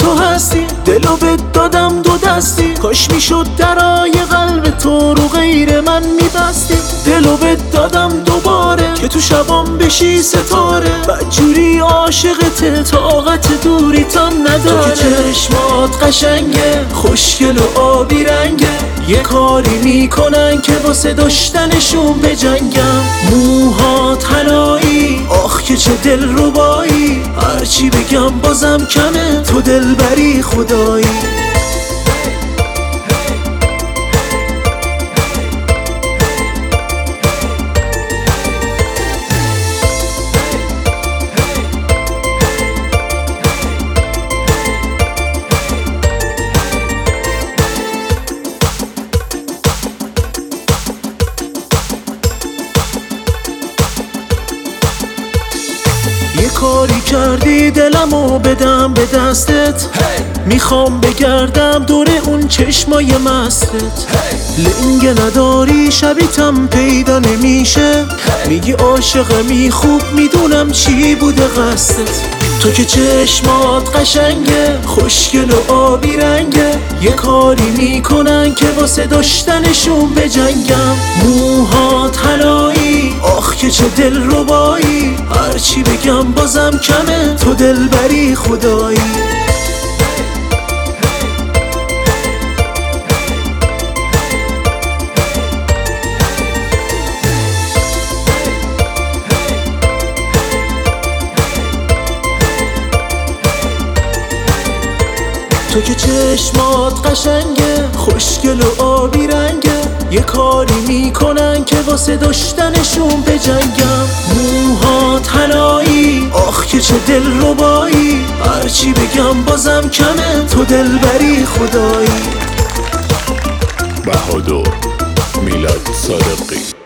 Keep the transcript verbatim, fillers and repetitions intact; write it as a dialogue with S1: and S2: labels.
S1: تو هستی، دلو بهت دادم دو دستی، کاش میشد درای قلب تو رو غیر من میبستی. دلو بهت دادم دوباره که تو شبام بشی ستاره، بدجوری عاشقت طاقت دوریتم نداره. تو که چشمات قشنگه، خوشگل و آبی رنگه، یه کاری میکنن که واسه داشتنشون بجنگم. موهات حنایی، آخ که چه دل ربایی، هرچی بگم بازم کمه، تو دلبری خدایی. یه کاری کردی دلمو بدم به دستت، hey! میخوام بگردم دور اون چشمای مستت، hey! لنگه نداری شبیتم پیدا نمیشه، hey! میگی عاشقمی خوب میدونم چی بوده قصدت. تو که چشمات قشنگه، خوشگل و آبی رنگه، یه کاری میکنن که واسه داشتنشون بجنگم. موهات حنایی، آخ که چه دل ربایی، هرچی بگم بازم کمه، تو دلبری خدایی. تو که چشمات قشنگه، خوشگل و آبی رنگه، یه کاری میکنن که واسه داشتنشون بجنگم. موهات حنایی، آخ که چه دل ربایی، هرچی بگم بازم کمه، تو دلبری خدایی.
S2: بهادر میلاد صادقی.